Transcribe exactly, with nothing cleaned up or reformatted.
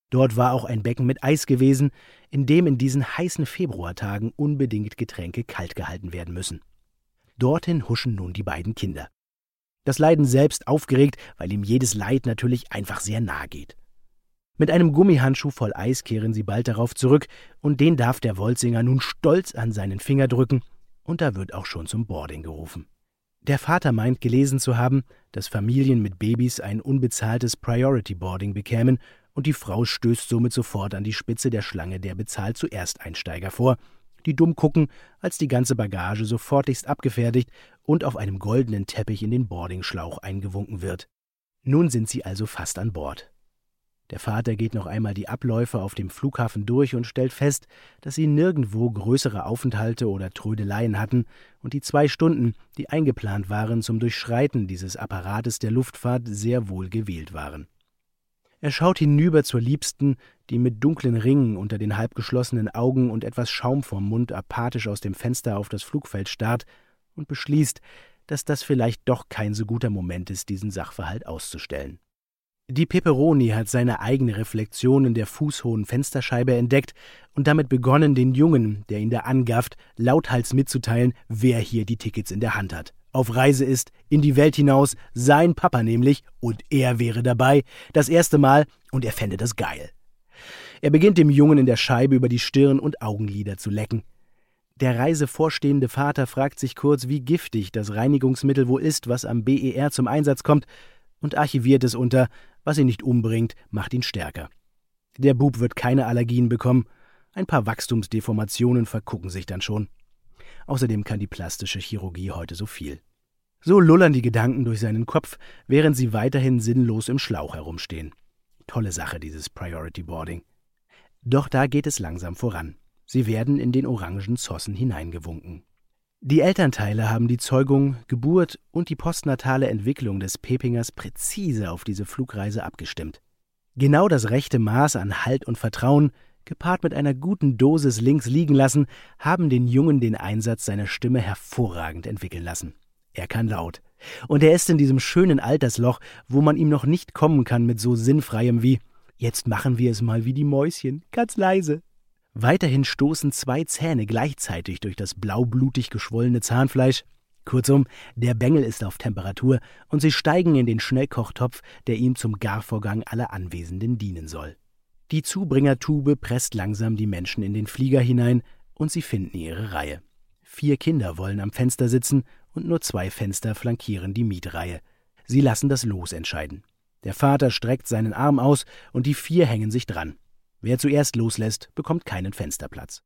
Dort war auch ein Becken mit Eis gewesen, in dem in diesen heißen Februartagen unbedingt Getränke kalt gehalten werden müssen. Dorthin huschen nun die beiden Kinder. Das Leiden selbst aufgeregt, weil ihm jedes Leid natürlich einfach sehr nahe geht. Mit einem Gummihandschuh voll Eis kehren sie bald darauf zurück und den darf der Wolzinger nun stolz an seinen Finger drücken und da wird auch schon zum Boarding gerufen. Der Vater meint gelesen zu haben, dass Familien mit Babys ein unbezahltes Priority Boarding bekämen und die Frau stößt somit sofort an die Spitze der Schlange der Bezahlt-zuerst-Einsteiger vor, die dumm gucken, als die ganze Bagage sofortigst abgefertigt und auf einem goldenen Teppich in den Boardingschlauch eingewunken wird. Nun sind sie also fast an Bord. Der Vater geht noch einmal die Abläufe auf dem Flughafen durch und stellt fest, dass sie nirgendwo größere Aufenthalte oder Trödeleien hatten und die zwei Stunden, die eingeplant waren zum Durchschreiten dieses Apparates der Luftfahrt, sehr wohl gewählt waren. Er schaut hinüber zur Liebsten, die mit dunklen Ringen unter den halbgeschlossenen Augen und etwas Schaum vorm Mund apathisch aus dem Fenster auf das Flugfeld starrt und beschließt, dass das vielleicht doch kein so guter Moment ist, diesen Sachverhalt auszustellen. Die Peperoni hat seine eigene Reflexion in der fußhohen Fensterscheibe entdeckt und damit begonnen, den Jungen, der ihn da angafft, lauthals mitzuteilen, wer hier die Tickets in der Hand hat. Auf Reise ist, in die Welt hinaus, sein Papa nämlich, und er wäre dabei, das erste Mal, und er fände das geil. Er beginnt dem Jungen in der Scheibe über die Stirn und Augenlider zu lecken. Der reisevorstehende Vater fragt sich kurz, wie giftig das Reinigungsmittel wohl ist, was am B E R zum Einsatz kommt, und archiviert es unter, was ihn nicht umbringt, macht ihn stärker. Der Bub wird keine Allergien bekommen, ein paar Wachstumsdeformationen vergucken sich dann schon. Außerdem kann die plastische Chirurgie heute so viel. So lullern die Gedanken durch seinen Kopf, während sie weiterhin sinnlos im Schlauch herumstehen. Tolle Sache, dieses Priority Boarding. Doch da geht es langsam voran. Sie werden in den orangen Zossen hineingewunken. Die Elternteile haben die Zeugung, Geburt und die postnatale Entwicklung des Pepingers präzise auf diese Flugreise abgestimmt. Genau das rechte Maß an Halt und Vertrauen, gepaart mit einer guten Dosis links liegen lassen, haben den Jungen den Einsatz seiner Stimme hervorragend entwickeln lassen. Er kann laut. Und er ist in diesem schönen Altersloch, wo man ihm noch nicht kommen kann mit so Sinnfreiem wie »Jetzt machen wir es mal wie die Mäuschen, ganz leise«. Weiterhin stoßen zwei Zähne gleichzeitig durch das blaublutig geschwollene Zahnfleisch. Kurzum, der Bengel ist auf Temperatur und sie steigen in den Schnellkochtopf, der ihm zum Garvorgang aller Anwesenden dienen soll. Die Zubringertube presst langsam die Menschen in den Flieger hinein und sie finden ihre Reihe. Vier Kinder wollen am Fenster sitzen und nur zwei Fenster flankieren die Mietreihe. Sie lassen das Los entscheiden. Der Vater streckt seinen Arm aus und die vier hängen sich dran. Wer zuerst loslässt, bekommt keinen Fensterplatz.